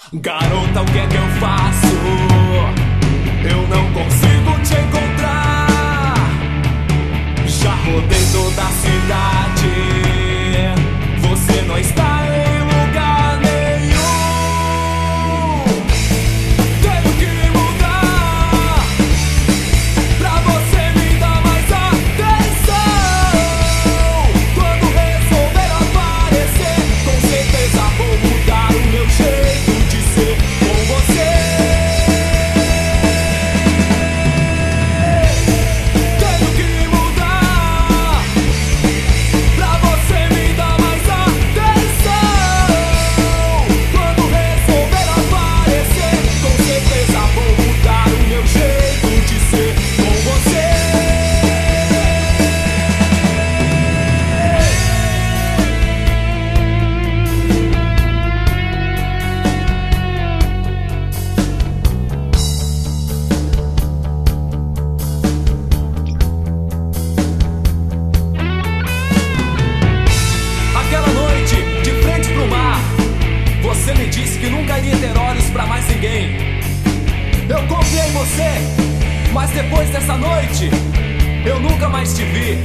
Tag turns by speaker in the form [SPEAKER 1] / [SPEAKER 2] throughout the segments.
[SPEAKER 1] Garota, o que é que eu faço? Eu não consigo te encontrar. Já rodei toda a cidade. Você não está em lugar nenhum. Tenho que mudar pra você me dar mais atenção. Quando resolver aparecer, com certeza vou mudar o meu jeito de ser com você. Tenho que mudar pra você me dar mais atenção. Quando resolver aparecer, com certeza vou mudar o meu jeito de ser com você. Aquela noite, de frente pro mar, você me disse que nunca iria ter olhos pra mais ninguém. Eu confiei em você, mas depois dessa noite, eu nunca mais te vi.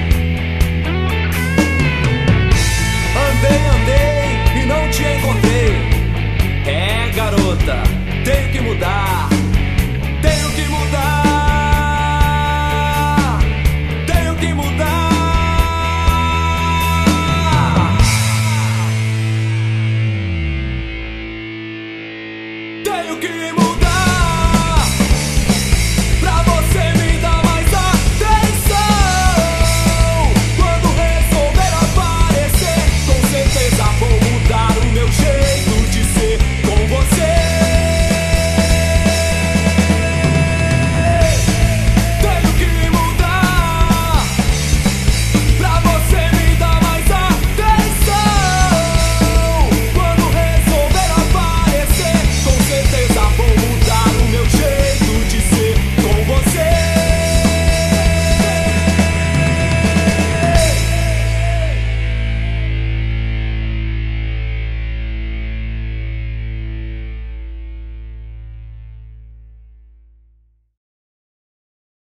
[SPEAKER 1] Andei e não te encontrei. É, garota, tenho que mudar. Tenho que mudar. Tenho que mudar. Tenho que mudar.